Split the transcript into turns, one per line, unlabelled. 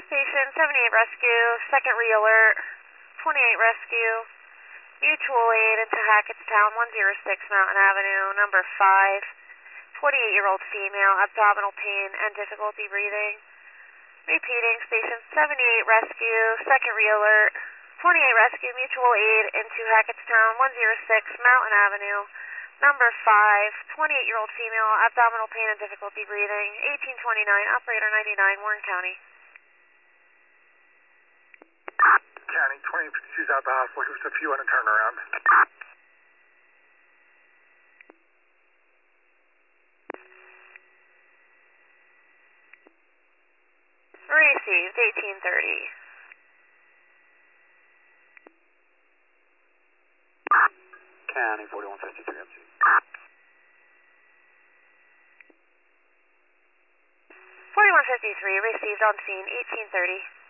Station 78 Rescue, second re-alert, 28 Rescue, mutual aid into Hackettstown, 106 Mountain Avenue, number 5, 28-year-old female, abdominal pain and difficulty breathing. Repeating, Station 78 Rescue, second re-alert, 28 Rescue, mutual aid into Hackettstown, 106 Mountain Avenue, number 5, 28-year-old female, abdominal pain and difficulty breathing, 1829, operator 99, Warren County.
County, 2052's out the hospital, just a few on a turnaround.
Received, 1830.
County, 4153 MC.
4153, received on scene, 1830.